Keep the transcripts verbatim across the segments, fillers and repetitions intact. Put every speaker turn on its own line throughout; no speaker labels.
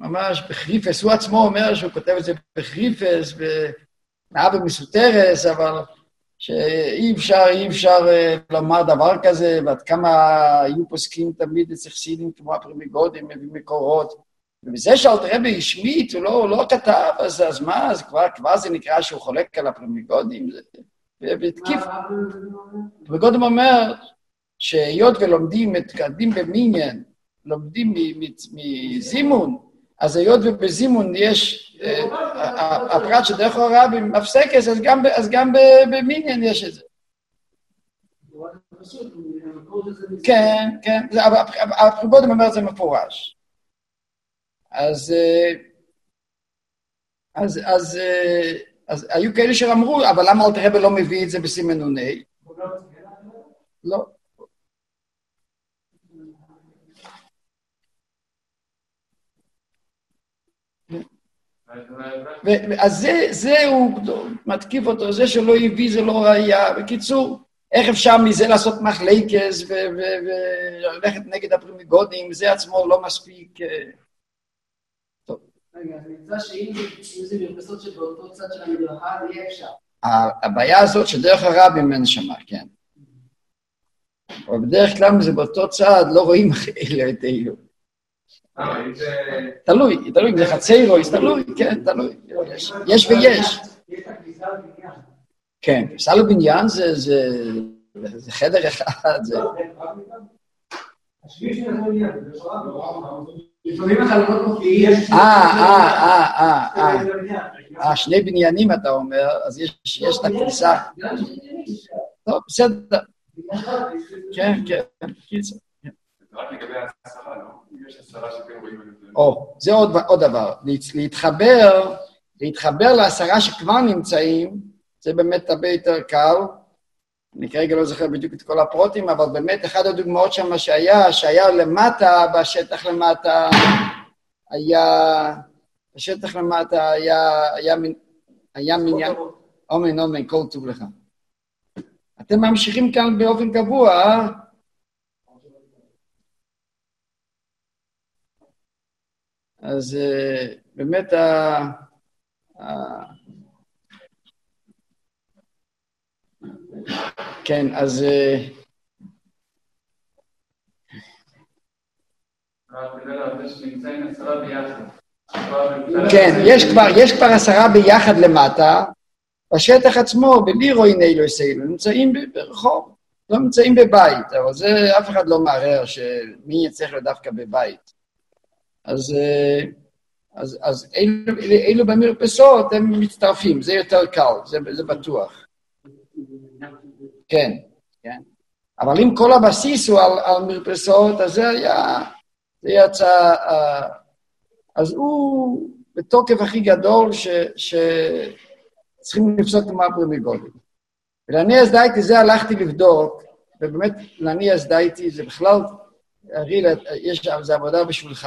ממש בחריפס, הוא עצמו אומר שהוא כותב את זה בחריפס, באבא מסותרס, אבל שאי אפשר, אי אפשר לומר דבר כזה, ועד כמה היו פוסקים תמיד אצל חסידים כמו הפרימיגודים, מביא מקורות, ובזה שאלתר רבי השמיט, הוא לא, הוא לא כתב, אז, אז מה, אז כבר, כבר זה נקרא שהוא חולק על הפרימיגודים, והתקיף. הפרימיגודים אומר, שהיות ולומדים, מתקדים במניין, לומדים מזימון, אז היות ובזימון יש, הפרט שדרך הרבי מפסקס, אז גם במניין יש את זה. כן, כן, הפרימיגודים אומר את זה מפורש. אז, אז, אז, אז היו כאלה שאמרו, אבל למה אלתר רבי לא מביא את זה בסימן נוני? לא. אז זה, זה הוא מתקיף אותו, זה שלא הביא, זה לא ראייה. בקיצור, איך אפשר מזה לעשות מחלקס וללכת נגד הפרימיגודים, זה עצמו לא מספיק. טוב.
רגע, אז נמצא שאם זה מרפסות שבאותו צד של המדרכה, זה יהיה אפשר.
הבעיה הזאת שדרך הרבים אין שמה, כן. אבל בדרך כלל זה באותו צד, לא רואים אלו את אלו. תלוי, תלוי, זה חצי רויס, תלוי, כן, תלוי. יש ויש. כן, כניסה לבניין זה חדר אחד, זה... אה, אה, אה, אה, אה, שני בניינים אתה אומר, אז יש את הכניסה. טוב, בסדר. כן, כן, קיצר.
רק לגבי השרה, לא? יש השרה שכן רואים את זה.
או, זה עוד דבר. להתחבר, להתחבר לעשרה שכבר נמצאים, זה באמת הרבה יותר קל. אני כרגע לא זוכר בדיוק את כל הפרוטים, אבל באמת אחד הדוגמאות שם שהיה, שהיה למטה, בשטח למטה, היה, בשטח למטה היה, היה, היה מניין, אומן, אומן, כל טוב לך. אתם ממשיכים כאן באופן קבוע, אה? אז באמת ה... כן, אז... כן, יש כבר, יש כבר עשרה ביחד למטה, בשטח עצמו, בלי רואים אילו יסיילו, נמצאים ברחוב, לא נמצאים בבית, אבל זה אף אחד לא מערער שמי יצטרך לו דווקא בבית. אז, אז, אז אילו, אילו במרפסות הם מצטרפים, זה יותר קל, זה, זה בטוח. כן, כן. אבל אם כל הבסיס הוא על, על מרפסות, אז זה היה, זה יצא, אז הוא בתוקף הכי גדול ש, שצריכים לפסות כמו הפרימיגודים. ולעני אז דייתי, זה הלכתי לבדוק, ובאמת לעני אז דייתי, זה בכלל, אריל, יש זה עבודה בשבילך.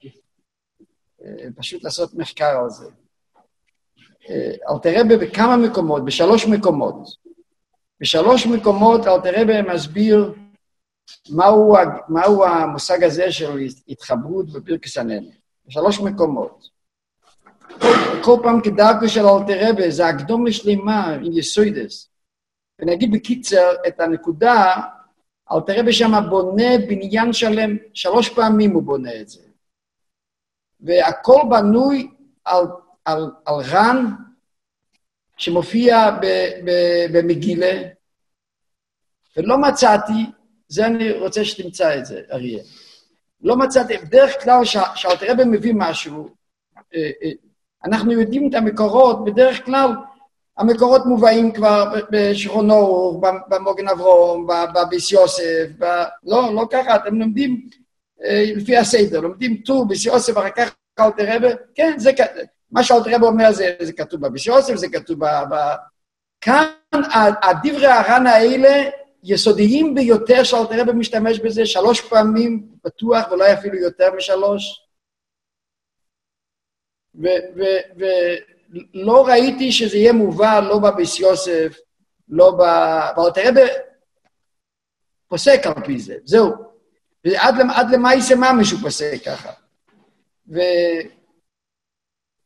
פשוט לעשות מחקר על זה. אלתר רבי בכמה מקומות, בשלוש מקומות. בשלוש מקומות אלתר רבי מסביר מהו, מהו המושג הזה של התחברות בפרקס הננה. בשלוש מקומות. כל פעם כדרכו של אלתר רבי, זה הקדום לשלימה עם יסוידס. ונגיד בקיצר את הנקודה, אלתר רבי שם בונה בניין שלם, שלוש פעמים הוא בונה את זה. והכל בנוי על, על, על רן שמופיע ב, ב, במגילה, ולא מצאתי, זה אני רוצה שתמצא את זה, אריה. לא מצאתי, בדרך כלל שאלתר רבי מביא משהו, אנחנו יודעים את המקורות, בדרך כלל המקורות מובאים כבר בשרון אור, במוגן אברום, בביס יוסף, ב... לא, לא ככה, אתם לומדים לפי הסדר, לומדים טור ביס יוסף, אחר כך אלתר רבי, כן, זה, מה שאלתר רבי אומר זה, זה כתוב בביס יוסף, זה כתוב ב... ב... כאן הדברי הר"ן האלה יסודיים ביותר שאלתר רבי משתמש בזה, שלוש פעמים בטוח, ואולי אפילו יותר משלוש. ולא ראיתי שזה יהיה מובא, לא בביס יוסף, לא ב... ואלתר רבי פוסק על פי זה, זהו. ועד עד למעשה ממש הוא פוסק ככה. ו...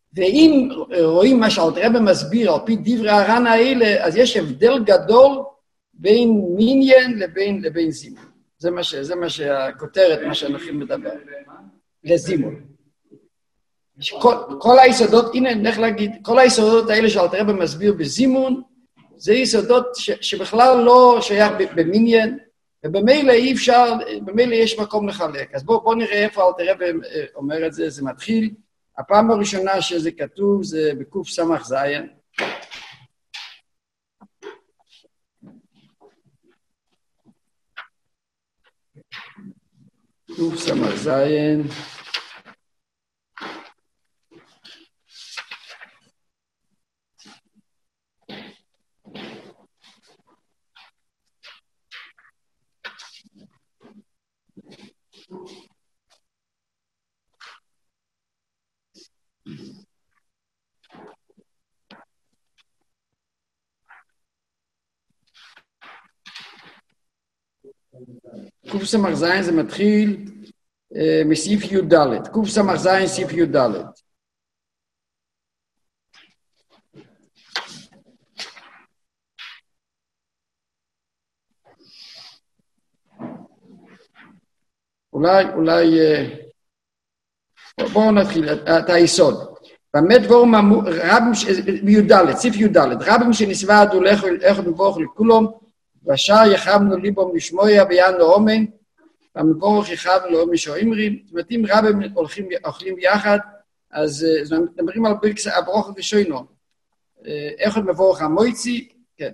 ואם רואים מה שאלתר רבי מסביר על פי דברי הר"ן האלה, אז יש הבדל גדול בין מניין לבין, לבין זימון. זה מה, ש, זה מה שהכותרת, מה שאנחנו מדבר. לזימון. כל, כל היסודות, הנה נלך להגיד, כל היסודות האלה שאלתר רבי מסביר בזימון, זה יסודות ש, שבכלל לא שייך במניין, ובמילא אי אפשר, במילא יש מקום לחלק. אז בואו בוא נראה איפה אלתר רבי אומר את זה, זה מתחיל. הפעם הראשונה שזה כתוב זה בקוף סמך זיין. קוף סמך זיין. קוף סמך זין זה מתחיל אה, מסעיף י"ד. קוף סמך זין סעיף י"ד. אולי, אולי, אה, בואו נתחיל את היסוד. באמת דבורם רבים, בי"ד, סעיף י"ד, רבים שנסוועדו לאכול מבורך לכולם, והשאר יחבנו ליבום לשמוע ביאנו אומן, והמבורך יחבנו לאום משאומרים. זאת אומרת, אם רבים הולכים, אוכלים ביחד, אז מדברים על ברקס הברוך ושוינו. אחד מבורך המויצי, כן.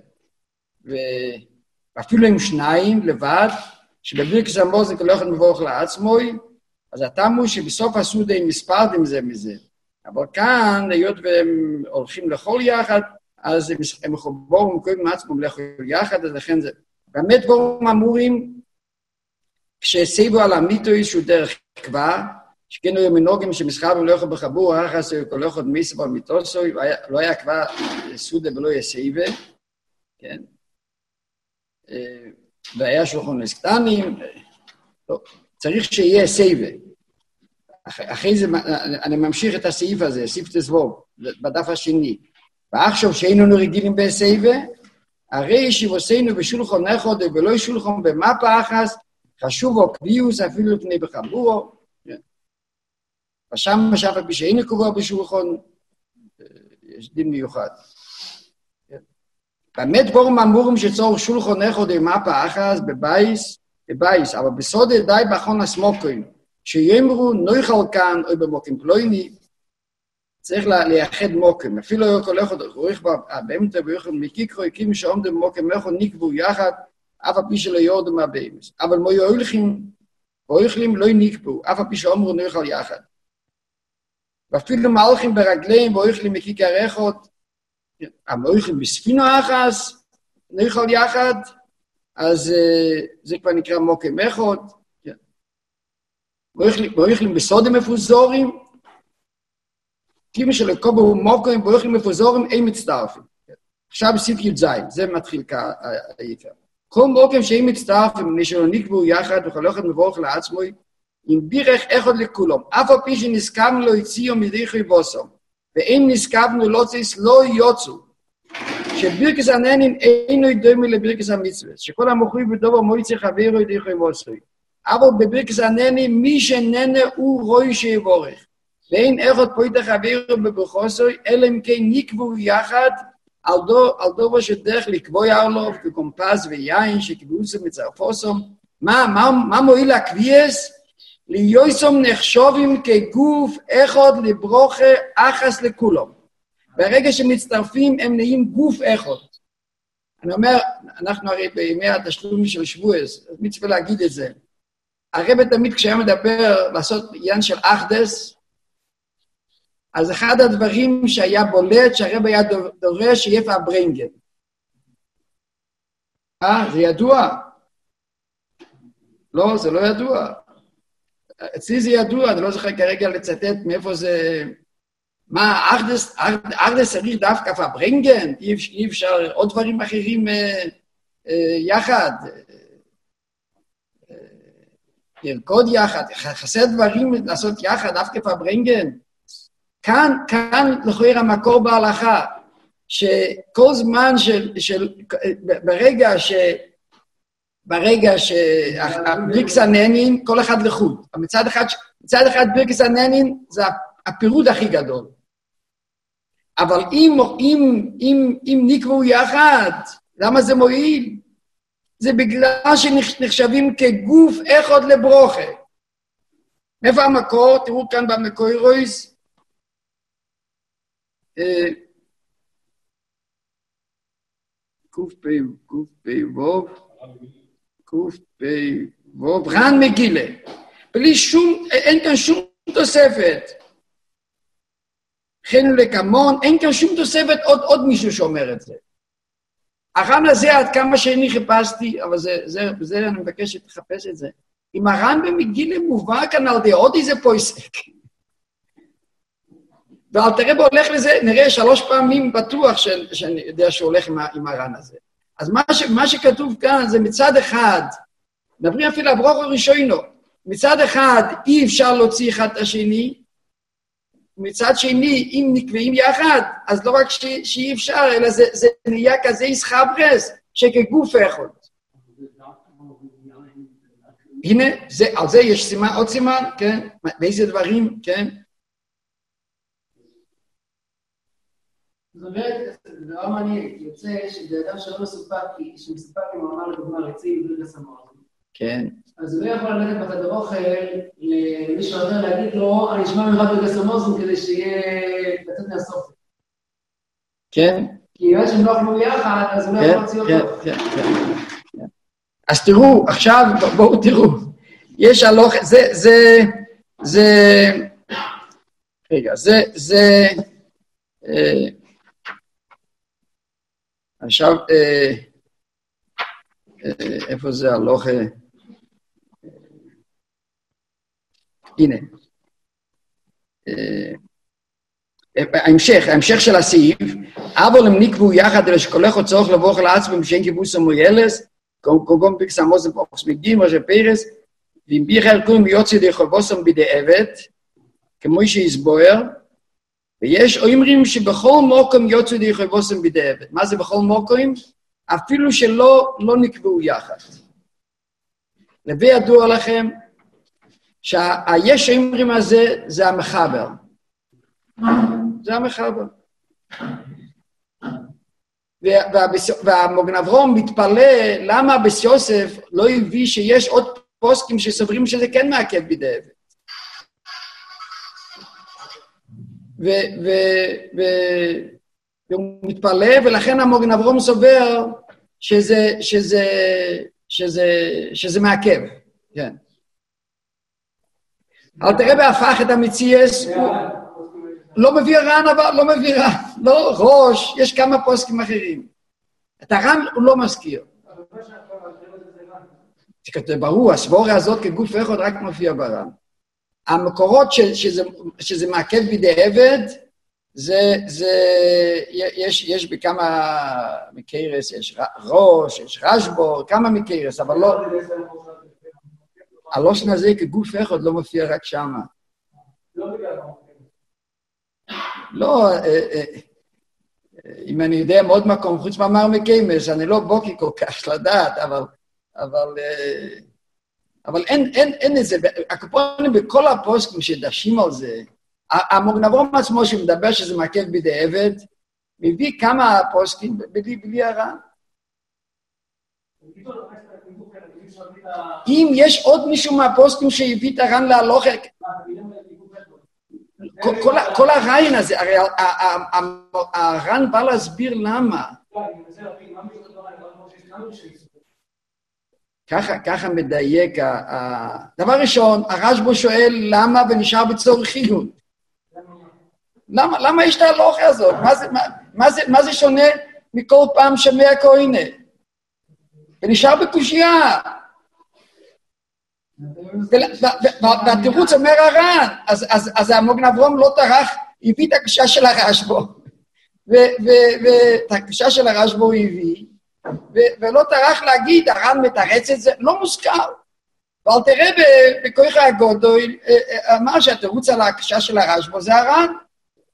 ואפילו עם שניים לבד, שבברקס המוזיק לא אחד מבורך לעצמוי, אז התאמו שבסוף הסעודה הם מספרדים זה מזה. אבל כאן, היות והם הולכים לאכול יחד, אז הם מחוברים ומקויים מעצמם לאכול יחד, אז לכן זה... באמת דבורם אמורים, כשסייבו על המיתוי שהוא דרך כבר, שכן היו מנהוגים שמסחרבים לאכול בחבור, אחס היו כל אכול מיסב על מיתוסוי, לא היה כבר סעודה ולא היה סייבה, כן? והיה שולחון לסקטנים, לא, צריך שיהיה סייבה. אחרי זה, אני ממשיך את הסעיף הזה, סעיף תזבוב, בדף השני. ועכשיו שהיינו רגילים בסייבה, הרי שיבוסנו בשולחון אחד ולא שולחון במפה אחת, חשוב או קביוס אפילו לפני בחבורו. ושם משאף על פי שהיינו קבוע בשולחון, יש דין מיוחד. באמת דבורם אמורים שצורך שולחון אחד במפה אחת בבייס, בבייס, אבל בסוד די באחרון הסמוקוין, שיאמרו נויכל כאן או במוקים פלויני, צריך לייחד מוקים, אפילו לא כל אחד רואה באמצע ויוכל מקיקרו, הקים שעומד במוקים מוקים נקבו יחד, אף הפי שלא יורדו מהבאמס. אבל מו יאולכים, ואויכלים לא נקבו, אף הפי שאומרו נויכל יחד. ואפילו מהלכים ברגליהם ואויכלים מקיקר אחד, המאויכלים בספינו אחס, נויכל יחד, אז זה כבר נקרא מוקים אחד, ואויכלים בסודם מפוזורים, כימי שלקובו הוא מוקרים, ואויכלים מפוזורים, אין מצטרפים. עכשיו בסעיף י"ז, זה מתחיל כעיקר. כל מוקרים שאין מצטרפים, נשארו נקבו יחד, וכל אחד מבורך לעצמוי, עם בירך אחד לכולם. אף על פי שנסכבנו לא הציעו מדיחוי בוסום, ואם נסכבנו לא ציס לא יוצאו, שבירקס הננים אינו דומה לבירקס המצווה, שכל המוכרים בדובר מויצי חברו ידיחוי בוסוי. אבל בבירקס הננים, מי שננה הוא רוי שיבורך. ואין אחד פויטה חברו בברכוסוי, אלא אם כן נקבו יחד, על, דו, על דובר שדרך לקבוע ירלוב, כקומפס ויין, שקיבוצו מצרפוסום. מה, מה, מה מועיל הקביעס? ליוסום נחשובים כגוף אחד לברוכה אחס לכולם. ברגע שמצטרפים הם נהיים גוף אחד. אני אומר, אנחנו הרי בימי התשלום של שבועס, אז מצווה להגיד את זה. הרב תמיד כשהיה מדבר לעשות עניין של אחדס, אז אחד הדברים שהיה בולט, שהרב היה דורש שיהיה פאברנגן. אה, זה ידוע? לא, זה לא ידוע. אצלי זה ידוע, אני לא זוכר כרגע לצטט מאיפה זה... מה, אחדס, אחדס צריך דווקא פאברנגן? אי אפשר עוד דברים אחרים אה, אה, יחד? אה, לרקוד יחד, חסר דברים לעשות יחד, דווקא פאברנגן? כאן, כאן לכאורה המקור בהלכה, שכל זמן של, של ברגע ש... ברגע שהבריקס הננין, כל אחד לחוד. מצד אחד, מצד אחד בריקס הננין זה הפירוד הכי גדול. אבל אם, אם, אם, אם נקבעו יחד, למה זה מועיל? זה בגלל שנחשבים כגוף אחד לברוכה. איפה המקור? תראו כאן במקורויס. קוף פי, קוף פי ווב. קוף פי ווב. רן מגילה. בלי שום, אין כאן שום תוספת. חנו לקמון, אין כאן שום תוספת, עוד, עוד מישהו שאומר את זה. הר"ן הזה, עד כמה שאני חיפשתי, אבל זה, זה, זה אני מבקש שתחפש את זה. אם הר"ן במגילה מובא כאן על די עוד איזה פויסק. ואל תראה בו הולך לזה, נראה שלוש פעמים בטוח של, שאני יודע שהוא הולך עם, עם הר"ן הזה. אז מה, ש, מה שכתוב כאן זה מצד אחד, נדברים אפילו הברוך הראשונו, מצד אחד אי אפשר להוציא אחד את השני, מצד שני, אם נקבעים יחד, אז לא רק ש, שאי אפשר, אלא זה, זה נהיה כזה ישחברס, שכגוף אחד. הנה, זה, על זה יש סימן, עוד סימן, כן? באיזה דברים, כן?
זאת אומרת, זה דבר מעניין, יוצא שזה אדם שלא מסופק, שמסופק עם מאמר לדוגמה רצי בבריך הסמור.
כן.
אז הוא לא יכול ללכת בחדר אוכל למישהו אחר להגיד לו, אני אשמע ממך בבריך הסמור כדי שיהיה לצאת מהסוף.
כן.
כי אם שהם לא אכלו יחד, אז הוא לא יכול להוציא אותו.
כן, כן, כן. אז תראו, עכשיו בואו תראו. יש הלוך, זה, זה, זה, רגע, זה, זה, עכשיו, איפה זה הלוך? הנה. ההמשך, ההמשך של הסעיף, אבל הם נקבעו יחד אלא שכולך עוד צורך לבוא לעצמם שאין כיבוס המוילס, קודם פיקס עמוס ופוקס מגדים, ראשי פרס, ואם ביחר כלום יוצא די חובוסם בידי עבד, כמו שיסבויר, ויש אומרים שבכל מוקם יוצא די חובוסם בידי עבד. מה זה בכל מוקם? אפילו שלא לא נקבעו יחד. לבי ידוע לכם, שהיש אומרים הזה זה המחבר. זה המחבר. והמוגן אברהם מתפלא למה בס יוסף לא הביא שיש עוד פוסקים שסוברים שזה כן מעכב בידי עבד. והוא מתפלא, ולכן המוגן אברהם סובר שזה, שזה, שזה, שזה מעכב. כן. אל תראה בהפך את המציאס, לא מביא רן, אבל לא מביא רן, לא ראש, יש כמה פוסקים אחרים. את הרן הוא לא מזכיר. זה ברור, הסבורה הזאת כגוף אחד רק מופיע ברן. המקורות שזה, שזה מעכב בידי עבד, זה, זה, יש, יש בכמה מקרס, יש ראש, יש רשבור, כמה מקרס, אבל לא, הלושן הזה כגוף אחד לא מופיע רק שמה. לא, אם אני יודע מאוד מקום, חוץ מאמר מקיימס, אני לא בוקי כל כך לדעת, אבל, אבל, אבל אין, אין, אין איזה, הקופונים בכל הפוסקים שדשים על זה, המוגן אברהם עצמו שמדבר שזה מעכב בידי עבד, מביא כמה פוסקים בלי, בלי הר"ן. אם יש עוד מישהו מהפוסקים שהביא את הר"ן להלוכה, כל, כל הרעיון הזה, הרי הר"ן בא להסביר למה. ככה, ככה מדייק. דבר ראשון, הרשב"א שואל למה ונשאר בצורכיות. למה, למה יש את ההלוכה הזאת? מה זה, מה, מה זה, מה זה שונה מכל פעם שמע כהנה? ונשאר בקושייה. והתירוץ אומר הר"ן, אז, אז, אז המוגן אברהם לא טרח, הביא את הקשה של הרשב"א, ואת הקשה של הרשב"א הוא הביא, ולא טרח להגיד, הר"ן מתרץ את זה, לא מוזכר. אבל תראה בכוח הגודל, אמר שהתירוץ על הקשה של הרשב"א זה הר"ן,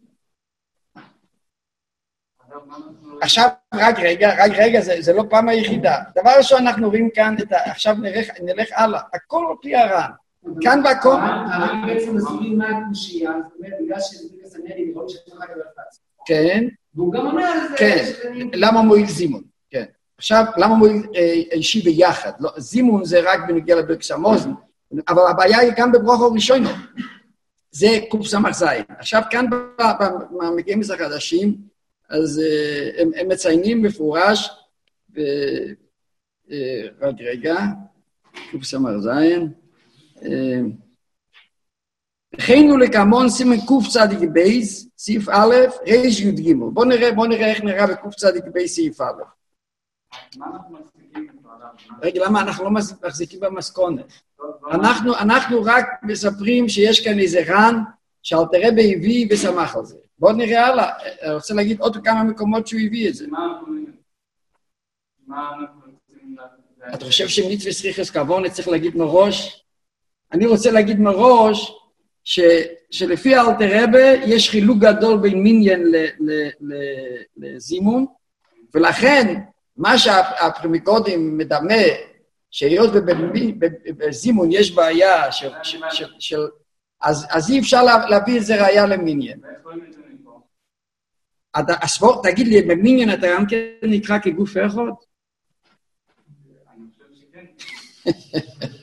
עכשיו, רק רגע, רק רגע, זה, זה לא פעם היחידה. דבר ראשון, אנחנו רואים כאן, את ה... עכשיו נלך, נלך הלאה. הכל על פי הר"ן. כאן בכל...
הר"ן בעצם מסביר מה הקושייה, זאת אומרת, בגלל שזה סנהדרין, לראות שאתה רק בלחץ.
כן.
והוא גם אומר על זה...
כן, למה מועיל זימון? כן. עכשיו, למה מועיל אישי ביחד? זימון זה רק בנגיע לברכס המאזן, אבל הבעיה היא גם בברוך הראשון. זה קוף סמך זין. עכשיו, כאן במגיעים מזרח חדשים, אז הם, הם מציינים מפורש, ב... רק רגע, קוף סמך זין, הכינו לכמון סימן קוף צדיק בייס, סעיף א', רייש י' ג'. בוא נראה, בוא נראה איך נראה בקוף צדיק בייס, סעיף א'.
מה אנחנו מחזיקים בוועדה?
רגע, למה אנחנו לא מחזיקים במסכונת? אנחנו, אנחנו רק מספרים שיש כאן איזה ר"ן, שאלתר רבי הביא ושמח על זה. בואו נראה הלאה. אני רוצה להגיד עוד כמה מקומות שהוא הביא את זה.
מה אנחנו רוצים...
אתה חושב שמצווה סריחס כוונה צריך להגיד מראש? אני רוצה להגיד מראש, ש, שלפי האלתר רבי יש חילוק גדול בין מניין לזימון, ולכן מה שהפרימיקודים מדמה, שהיות בזימון יש בעיה של, של, של, של אז, אז אי אפשר להביא את זה ראיה למניין. הסבור, תגיד לי, במניין אתה גם כן נקרא כגוף אחד?
אני חושב שכן.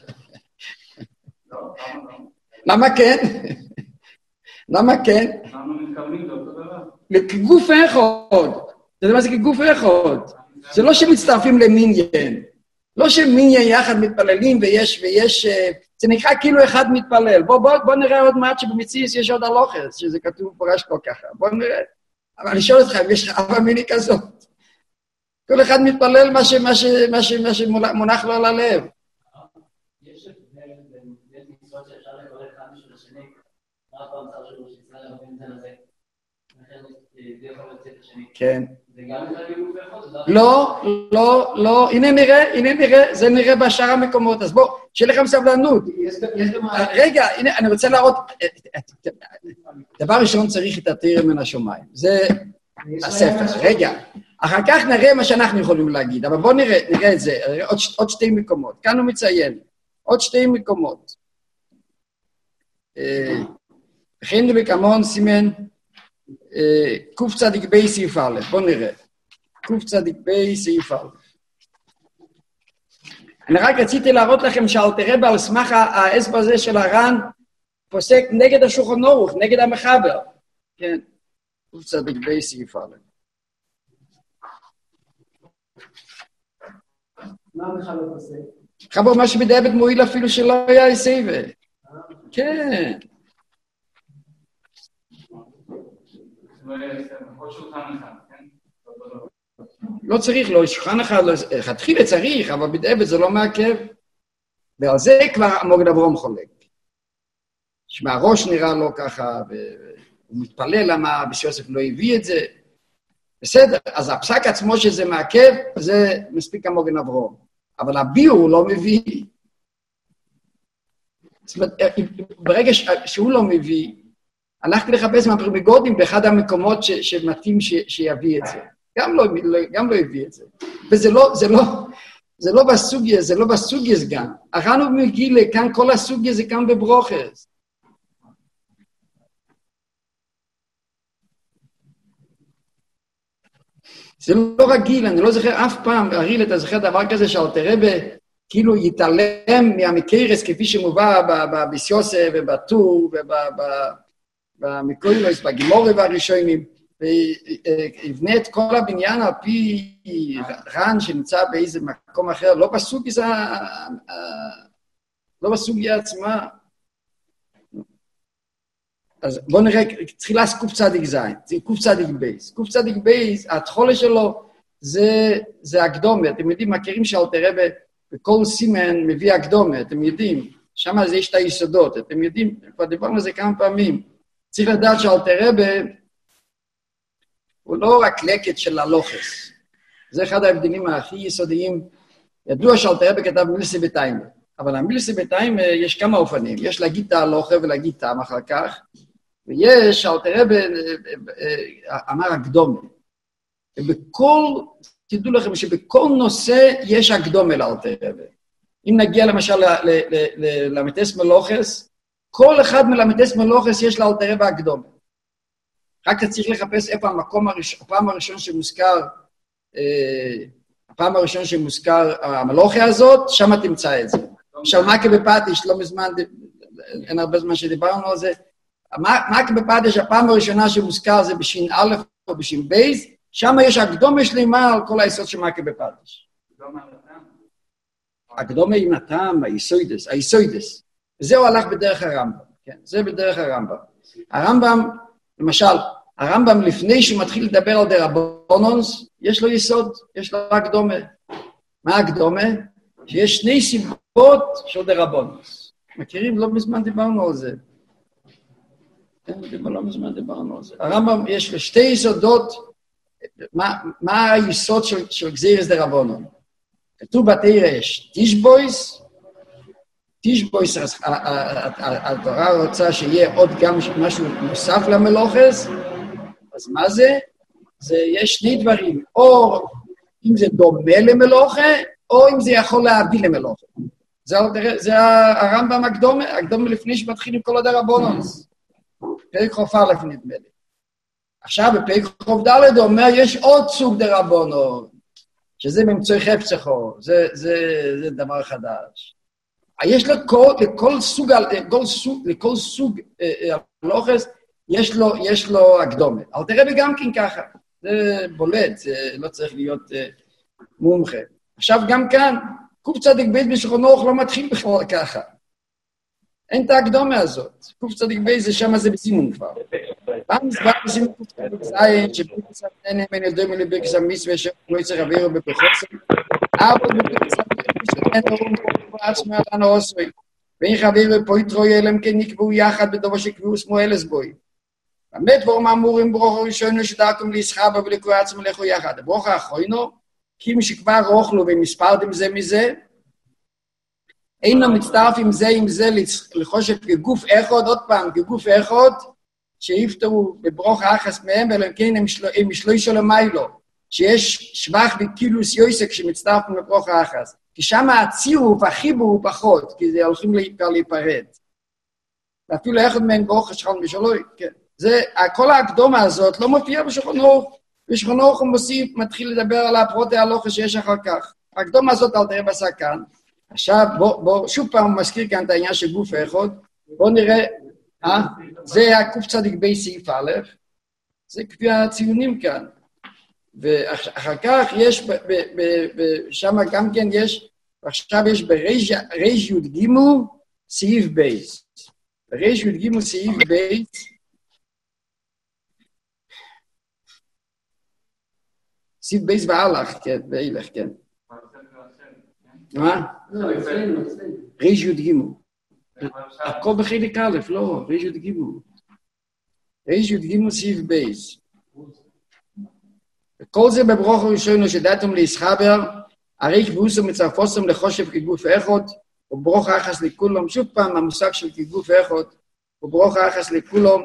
למה כן? למה כן?
אנחנו מתכוונים לאותו דבר.
כגוף אחד. אתה יודע מה זה כגוף אחד? זה לא שמצטרפים למניין. לא שמניין יחד מתפללים ויש, ויש, זה נקרא כאילו אחד מתפלל. בוא, בוא, בוא נראה עוד מעט שבמציאות יש עוד הלוחס, שזה כתוב פורש לא ככה. בוא נראה. אבל אני שואל אותך, אם יש לך אבא מיני כזאת. כל אחד מתפלל מה, ש, מה, ש, מה, ש, מה שמונח לו על הלב.
יש הבדל בין מצוות שאפשר לקרוא אחד בשביל השני, מה הפעם צר שלו שישראל להבין את זה לזה? לכן זה יכול לצאת השני.
כן.
זה גם נקרא גוף אחד?
לא, לא, לא, הנה נראה, הנה נראה, זה נראה בשאר המקומות, אז בוא, שיהיה לכם סבלנות. רגע, הנה, אני רוצה להראות, דבר ראשון צריך את התיר מן השמיים, זה הספר, רגע, אחר כך נראה מה שאנחנו יכולים להגיד, אבל בוא נראה, נראה את זה, עוד, עוד שתי מקומות, כאן הוא מציין, עוד שתי מקומות. הכינו לכמון סימן, קוף צדיק בי סעיף א', בוא נראה. קוף צדיק בי סעיף א'. אני רק רציתי להראות לכם שאלתר רבי על סמך ההסבר הזה של הר"ן, פוסק נגד השולחן ערוך, נגד המחבר. כן, קוף צדיק בי סעיף א'.
מה המחבר פוסק?
חבר מה שבדאבד מועיל אפילו שלא היה סייבה. כן. לא צריך, לא, שולחן אחד, התחילה צריך, אבל בדאבד זה לא מעכב. ועל זה כבר המוגן אברהם חולק. שמהראש נראה לו ככה, והוא מתפלל למה ביוסף לא הביא את זה. בסדר, אז הפסק עצמו שזה מעכב, זה מספיק המוגן אברהם. אבל הביאור הוא לא מביא. זאת אומרת, ברגע שהוא לא מביא, הלכתי לחפש מהפרימיגודים באחד המקומות ש, שמתאים ש, שיביא את זה. גם לא, גם לא הביא את זה. וזה לא, זה לא, זה לא בסוגיה, זה לא בסוגיה גם. הר"ן הוא מגיע לכאן, כל הסוגיה זה כאן בברוכס. זה לא רגיל, אני לא זוכר אף פעם, הריל, אתה זוכר דבר כזה שאלתר רבי כאילו יתעלם מהמקרס כפי שמובא בביסיוסה ובטור ובמקוילוס, בגימורי והראשונים, ויבנה את כל הבניין על פי ר"ן שנמצא באיזה מקום אחר, לא בסוגיה, זה, לא בסוגיה עצמה. אז בואו נראה, תחילה קוף צדיק זין, זה קוף צדיק בייס. קוף צדיק בייס, התחולה שלו זה, זה הקדומה. אתם יודעים, מכירים שאלתר רבי בכל סימן מביא הקדומה, אתם יודעים, שם זה יש את היסודות, אתם יודעים, כבר דיברנו על זה כמה פעמים. צריך לדעת שאלתר רבי הוא לא רק לקט של הלוחס. זה אחד ההבדלים הכי יסודיים. ידוע שאלתר רבי כתב מילסי בתיימה. אבל המילסי בתיימה יש כמה אופנים. יש להגיד את ההלוכה ולהגיד טעם אחר כך. ויש, אלתר רבי אמר הקדומה. ובכל, תדעו לכם שבכל נושא יש הקדומה לאלתר רבי. אם נגיע למשל למתס מלוכס, כל אחד מלמתס מלוכס יש לאלתר רבי הקדומה. רק צריך לחפש איפה המקום הראשון, הפעם הראשון שמוזכר, הפעם הראשון שמוזכר המלוכה הזאת, שם תמצא את זה. עכשיו, מקה בפטיש, לא מזמן, אין הרבה זמן שדיברנו על זה, מקה בפטיש, הפעם הראשונה שמוזכר זה בשין א' או בשין בייז, שם יש הקדומה שלמה על כל היסוד של מקה בפטיש. הקדומה עם הטעם, היסוידס, היסוידס. וזהו הלך בדרך הרמב"ם, כן? זה בדרך הרמב"ם. הרמב"ם, למשל, הרמב"ם לפני שהוא מתחיל לדבר על דרבנונס, יש לו יסוד, יש לו הקדומה. מה הקדומה? שיש שני סיבות של דרבנונס. מכירים? לא מזמן דיברנו על זה. לא מזמן דיברנו על זה. הרמב"ם יש לו שתי יסודות, מה, מה היסוד של, של גזירס דרבנון? כתוב בתורה יש תשבויס, תשבויס, התורה רוצה שיהיה עוד גם משהו נוסף למלוכס, אז מה זה? זה יש שני דברים, או אם זה דומה למלוכה, או אם זה יכול להביא למלוכה. זה, זה הרמב"ם הקדומה, הקדומה לפני שמתחיל עם כל הדרבנונס. פרק חוף א' נדמה לי. עכשיו בפרק חוף ד' אומר, יש עוד סוג דרבנון, שזה ממצוי חפצחו, זה, זה, זה דבר חדש. יש לכל, לכל סוג, לכל סוג, לכל סוג המלוכס, יש לו, יש לו הקדומה. אל תראה וגם כן ככה. זה בולט, זה לא צריך להיות uh, מומחה. עכשיו גם כאן, קוף צדיק בית בשולחן ערוך לא מתחיל בכלל ככה. אין את ההקדומה הזאת. קוף צדיק בית זה שם זה בסימון כבר. פעם מסבר בסימון קוף צדיק זין, שבית צדיק נהנה מן ילדוי מלבקס המצווה, שלא יצטרך אווירו בפחוסם. אבות בבית צדיק שנהנה אורום פה עצמי עלנו עושוי. ואין חווירו פה יתרוי אלם כן נקבעו יחד בדובר שקבעו שמו אלס בוי. באמת דברים אמורים ברוך הראשון שדעתם להסחבה ולקרוא עצמם לכו יחד. ברוך האחרונו, כי מי שכבר אוכלו ומספרתם זה מזה, אינו מצטרף עם זה עם זה לחושת כגוף אחד, עוד פעם, כגוף אחד, שיפטרו בברוך האחס מהם, אלא כן הם שלושה למיילו, שיש שבח וקילוס יויסק שמצטרפים לברוך האחס. כי שם הצירוף, החיבור הוא פחות, כי זה הולכים כבר להיפרד. ואפילו אחד מהם ברוך השכון בשלוי, כן. זה, כל ההקדומה הזאת לא מופיע בשולחן ערוך. בשולחן ערוך הוא מוסיף, מתחיל לדבר על הפרוטי הלוכה שיש אחר כך. ההקדומה הזאת אל תראה בסע כאן. עכשיו, בוא, בוא, שוב פעם הוא מזכיר כאן את העניין של גוף אחד. בוא נראה, אה? זה הקוף צדיק בי סעיף א', זה כפי הציונים כאן. ואחר כך יש, ב, ב, ב, ב, שם גם כן יש, ועכשיו יש ברייש י' ג' סעיף בייס. ברייש י' ג' סעיף בייס, סעיף בייס והלך, כן, ואילך, כן. מה? רייש י' ג' הכל בחלק א', לא, רייש י' ג' רייש י' ג' סעיף בייס. וכל זה בברוך הראשון שדעתם להסחבר, הרי כבוסם מצרפוסם לחושב כגוף אחד, וברוך האחס לכולם, שוב פעם המושג של כגוף אחד, וברוך האחס לכולם.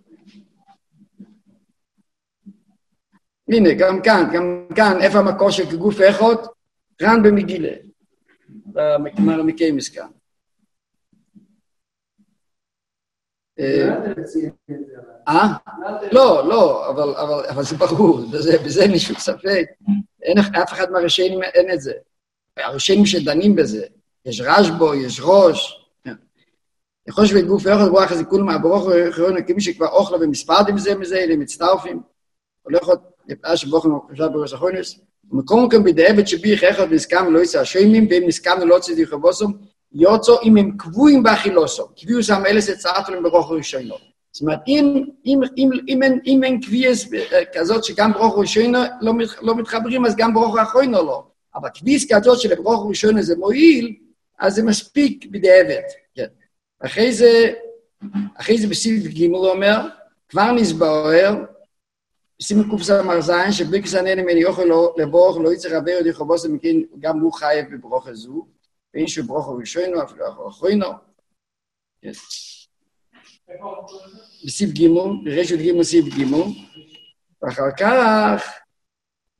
הנה, גם כאן, גם כאן, איפה המקור של כגוף אחד? רן במגילה, במקמר המקיימס כאן. אה? לא, לא, אבל, אבל, אבל זה ברור, בזה, בזה אין לי שום ספק. אין אף אחד מהראשונים אין את זה. הראשונים שדנים בזה, יש רשבו, יש ראש. יכול להיות גוף אחד, ברוך זה כולם מהברוך הראשון, כמי שכבר אוכלה ומספרדים זה מזה, אלה מצטרפים. הולכות לפעה שברוך עכשיו בראש החונס. ומקום כאן בדאבת שביך אחד נסכם ולא יצא השוימים, והם נסכם ולא יצא דיחבוסם, יוצאו אם הם קבועים באכילוסו. קביעו שם אלס יצרת להם ברוך הראשון. זאת אומרת, אם, אם, אם, אם, אם, אם אין קביעס כזאת שגם ברוך הראשון לא, לא מתחברים, אז גם ברוך האחרון לא. אבל קביעס כזאת שלברוך הראשון זה מועיל, אז זה מספיק בדאבת. כן. אחרי זה, אחרי זה בסעיף ג' הוא אומר, כבר נסבר, בסימן קוף סמ"ר זין, שבלי כסנן אם אני יוכל לברך, לא יצטרך עבר ידי חובוס, גם הוא חייב בברוך הזו, ואין שברוך הראשון, אפילו האחרון. כן. בסעיף ג', ברשת ג' סעיף ג', ואחר כך,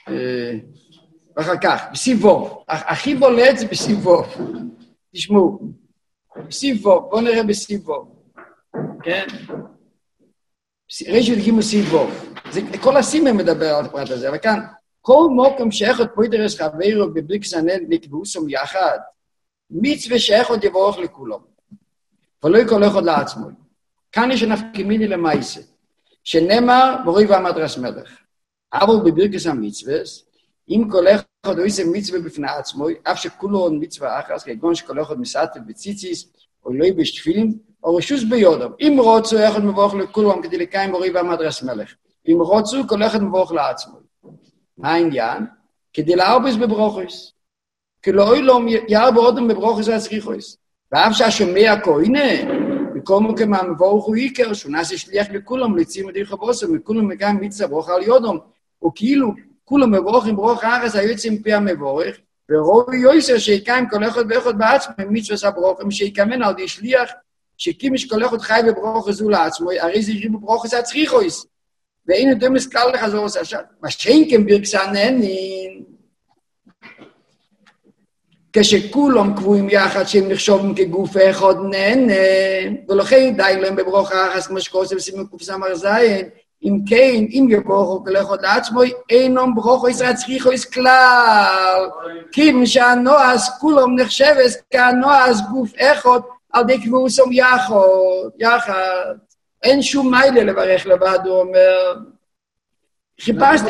ואחר כך, בסיבוב. הכי בולט זה בסיבוב. תשמעו, בסיבוב, בואו נראה בסיבוב. כן? רשת גימו סיבוב. כל הסימן מדבר על הפרט הזה, אבל כאן, כל מוקם שאיכות פוידרס חברו בבליקס הנד נקבעוסום יחד, מצווה שאיכות יבורך לכולם. ולא יקול איכות לעצמו. כאן יש נפקימיני למעשה, שנאמר ברוי ועמדרס מלך. אבל בברכס המצווה, אם כל אחד הוא עושה מצווה בפני עצמו, אף שכולו עוד מצווה אחת, כגון שכל אחד מסעטת בציציס, או לא יבש תפילים, או רשוס ביודם. אם רוצו, אחד מבורך לכולם כדי לקיים ברוי ועמדרס מלך. אם רוצו, כל אחד מבורך לעצמו. מה העניין? כדי להרבס בברוכס. כי לא אילום ירבו אודם בברוכס והצריכוס. ואף שהשומע כהנה, בכל מקום המבורך הוא עיקר, שהוא נעשה שליח לכולם, לצים את יחבוסם, מכולם מגם מצווה ברוך על יודום. וכאילו, כולם מבורכים ברוך הארץ, היו יוצאים פי המבורך, ורוב יויסר שיקיים כל אחד ואחד בעצמו, מצווה עשה ברוכם, שיקמן על די שליח, שקימש כל אחד חי בברוך זו לעצמו, הרי זה יריבו ברוך זה הצריכוס. ואין יותר מסקל לך זו עושה שם. מה שאינכם ברכסה נהנין. כשכולם קבועים יחד שהם נחשובים כגוף אחד נהנה, ולכן די להם בברוך הארץ, כמו שקורסם סימן קופסה מרזיין, אם כן, אם יבורכו כל אחד לעצמו, אינם ברוך ישראל צריכוס כלל. כי משהנועס כולם נחשבס כהנועס גוף אחד, על די קבועוסם יחד, יחד. אין שום מיילה לברך לבד, הוא אומר. חיפשתי.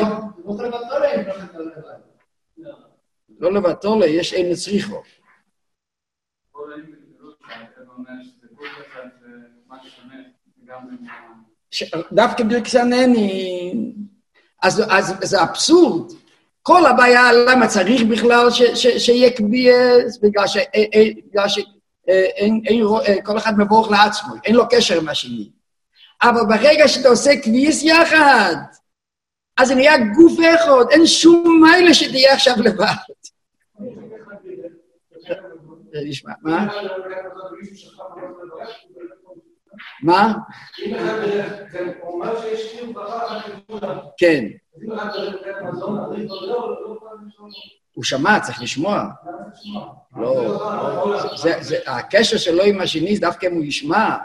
לא לבטור לי, יש אין צריכו. דווקא ברכסנני, אז זה אבסורד. כל הבעיה למה צריך בכלל שיהיה קביעס, בגלל שכל אחד מבורך לעצמו, אין לו קשר עם השני. אבל ברגע שאתה עושה קביעס יחד, אז זה נהיה גוף אחד, אין שום מיילה שתהיה עכשיו לבד. נשמע, מה? מה? כן. הוא שמע, צריך לשמוע. לא, הקשר שלו עם השני, דווקא אם הוא ישמע.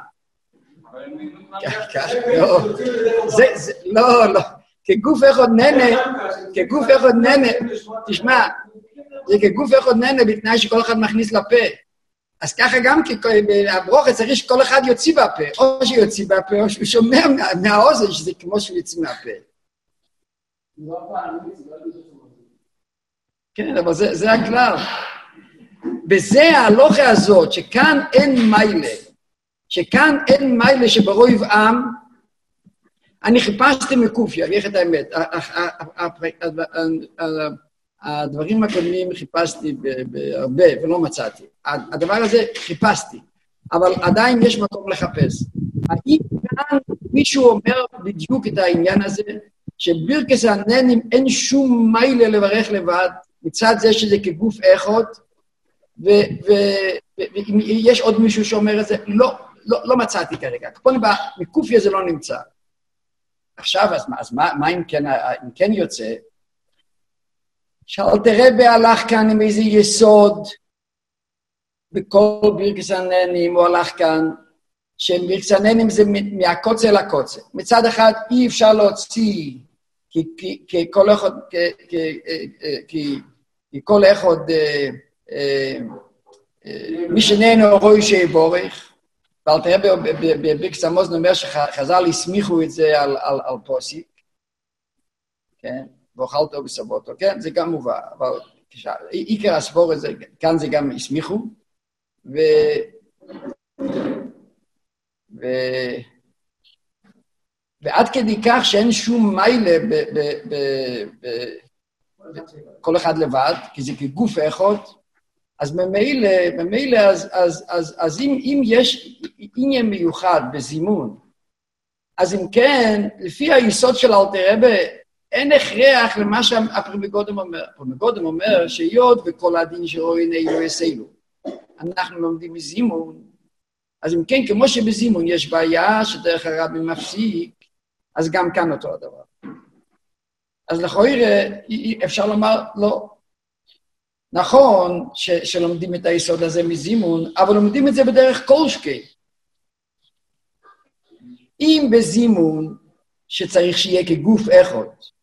לא, לא. כגוף אחד נהנה, כגוף אחד נהנה, תשמע, זה כגוף אחד נהנה בתנאי שכל אחד מכניס לפה. אז ככה גם בברוכת צריך שכל אחד יוציא בפה, או שיוציא בפה, או שהוא שומע מהאוזן שזה כמו שהוא יוציא מהפה. כן, אבל זה, זה הכלל. בזה ההלוכה הזאת, שכאן אין מיילה, שכאן אין מיילה שברוב עם, אני חיפשתי מקופיה, אגיד את האמת, הדברים הקודמים חיפשתי בהרבה ולא מצאתי. הדבר הזה חיפשתי, אבל עדיין יש מקום לחפש. האם כאן מישהו אומר בדיוק את העניין הזה, שברכס הנהנים אין שום מיילה לברך לבד, מצד זה שזה כגוף אחד, ואם יש עוד מישהו שאומר את זה, לא, לא, לא מצאתי כרגע. פה מקופיה זה לא נמצא. עכשיו, אז, אז מה, מה אם, כן, אם כן יוצא? שאל תראה בהלך כאן עם איזה יסוד, בכל ברכס הנהנים הוא הלך כאן, שברכס הנהנים זה מהקוצה לקוצה. מצד אחד אי אפשר להוציא, כי, כי, כי כל אחד, כי, כי, כי, כי כל אחד, מי שנהנו רואי שיבורך, ואל תראה בבריקס המוזן אומר שחז"ל הסמיכו את זה על, על, על פוסיק, כן? ואוכלתו בסבותו, כן? זה גם מובא, אבל עיקר הסבור הזה, כאן זה גם הסמיכו, ו... ו... ועד כדי כך שאין שום מיילה ב... ב... ב... ב... כל אחד לבד, כי זה כגוף אחד, אז ממילא, ממילא, אז, אז, אז, אז אם, אם יש עניין מיוחד בזימון, אז אם כן, לפי היסוד של אלתר רבי, אין הכרח למה שהפרמגודם אומר. הפרמגודם אומר שיוד וכל הדין שרואים אינו יסילו. אנחנו לומדים מזימון, אז אם כן, כמו שבזימון יש בעיה שדרך הרבי מפסיק, אז גם כאן אותו הדבר. אז לכאורה אפשר לומר לא. נכון ש, שלומדים את היסוד הזה מזימון, אבל לומדים את זה בדרך קולשקי. אם בזימון שצריך שיהיה כגוף אחד,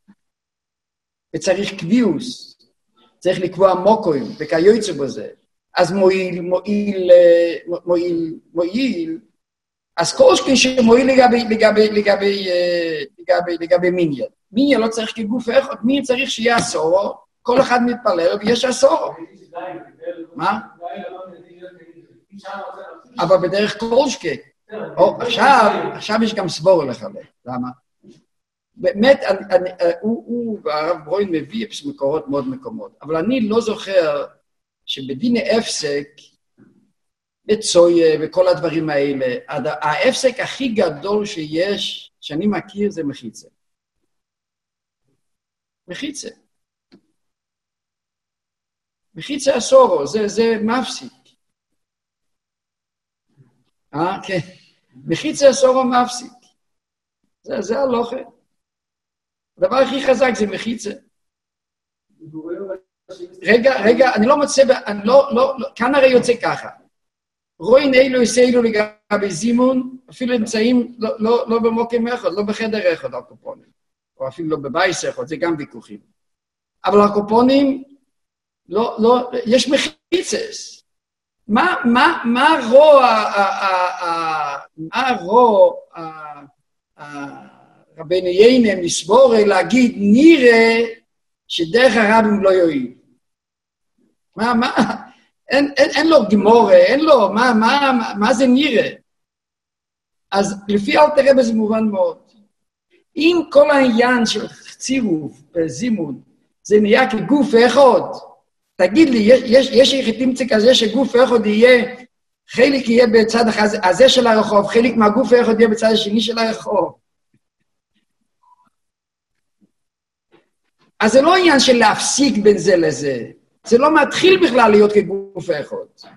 וצריך קביעוס, צריך לקבוע מוקוים וכיוצא בזה, אז מועיל, מועיל, מועיל, מועיל, אז קולשקי שמועיל לגבי, לגבי, לגבי, לגבי, לגבי מיניה. מיניה לא צריך כגוף אחד, מיניה צריך שיהיה עשור, כל אחד מתפלל ויש עשור. מה? אבל בדרך קולשקי. או, עכשיו, עכשיו יש גם סבור לחלק. למה? באמת, אני, אני, הוא, הוא, הרב ברוין מביא מקורות מאוד מקומות, אבל אני לא זוכר שבדיני הפסק, בצויה וכל הדברים האלה, ההפסק הכי גדול שיש, שאני מכיר, זה מחיצה. מחיצה. מחיצה אסורו, זה, זה מפסיק. אה, כן. מחיצה אסורו מפסיק. זה, זה הלוכה. הדבר הכי חזק זה מחיצה. רגע, רגע, אני לא מצא, אני לא, לא, לא, כאן הרי יוצא ככה. רואים אילו יסאילו לגבי זימון, אפילו נמצאים לא, לא, לא במוקם אחד, לא בחדר אחד הקופונים, או אפילו לא בבייס אחד, זה גם ויכוחים. אבל הקופונים, לא, לא, יש מחיצס. מה, מה, מה רוע, מה רוע, רבנו יינה מסבורי להגיד נראה שדרך הרבים לא יועיל. מה, מה, אין, אין, אין לו גמורה, אין לו, מה, מה, מה, מה זה נראה? אז לפי אל תראה בזה מובן מאוד. אם כל העניין של צירוף וזימון, זה נהיה כגוף אחד, תגיד לי, יש, יש יחיתימצא כזה שגוף אחד יהיה, חלק יהיה בצד הזה של הרחוב, חלק מהגוף אחד יהיה בצד השני של הרחוב. אז זה לא עניין של להפסיק בין זה לזה. זה לא מתחיל בכלל להיות כגוף אחד.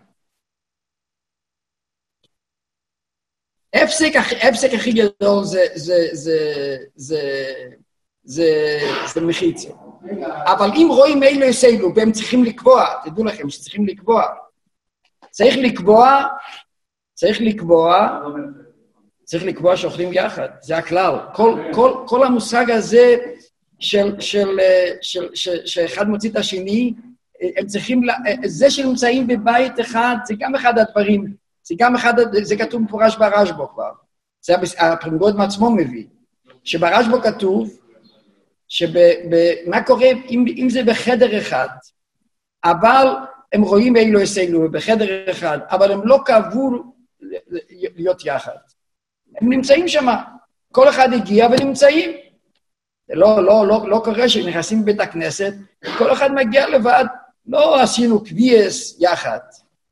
הפסק, הפסק הכי גדול זה, זה, זה, זה, זה, זה מחיצה. אבל אם רואים אילו יסאילו, והם צריכים לקבוע, תדעו לכם שצריכים לקבוע. צריך לקבוע, צריך לקבוע, צריך לקבוע שאוכלים יחד. זה הכלל. כל, כל, כל המושג הזה, של, של, של, של, שאחד מוציא את השני, הם צריכים, זה שנמצאים בבית אחד, זה גם אחד הדברים, זה גם אחד, זה כתוב מפורש ברשב"א כבר. זה הפרימגוד מעצמו מביא. שברשב"א כתוב, שמה קורה אם, אם זה בחדר אחד, אבל הם רואים אילו יסאילו בחדר אחד, אבל הם לא קבעו להיות יחד. הם נמצאים שם, כל אחד הגיע ונמצאים. לא, לא, לא, לא קורה שנכנסים בבית הכנסת, כל אחד מגיע לבד, לא עשינו קביעס יחד.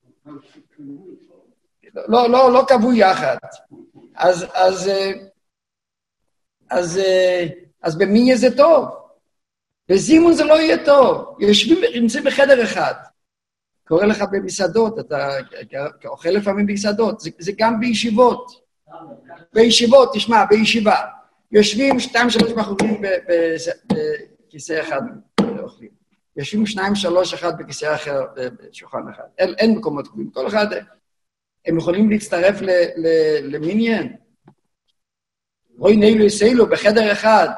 לא, לא, לא קבעו יחד. אז, אז, אז, אז במי זה טוב? בזימון זה לא יהיה טוב. יושבים, נמצאים בחדר אחד. קורא לך במסעדות, אתה אוכל לפעמים במסעדות, זה, זה גם בישיבות. בישיבות, תשמע, בישיבה. יושבים שתיים, שלוש בחורים בכיסא אחד ואוכלים. יושבים שניים, שלוש, אחד בכיסא אחר, בשולחן אחד. אין, אין מקומות קבועים. כל אחד, הם יכולים להצטרף למניין. רואים אילו יסאילו בחדר אחד.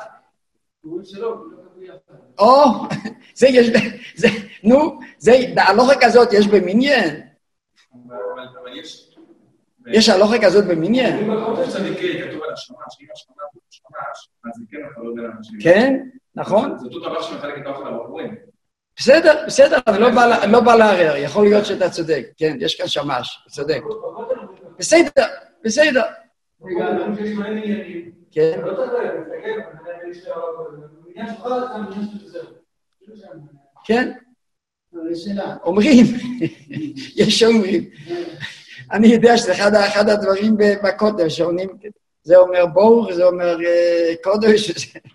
או, זה יש, זה, נו, זה, הלוכה כזאת יש במניין.
אבל יש...
יש הלוכה כזאת במניין.
אם הלוכה צדיקי כתוב על השמש, אם השמש הוא שמש, אז זה כן יכול בין אנשים.
כן, נכון.
זה אותו דבר שמחלק את האוכל לבחורים.
בסדר, בסדר, אני לא בא לערער, יכול להיות שאתה צודק. כן, יש כאן שמש, צודק. בסדר, בסדר. כן. כן. אומרים, יש אומרים. אני יודע שזה אחד, אחד הדברים בקודש, שעונים, זה אומר בור, זה אומר קודש.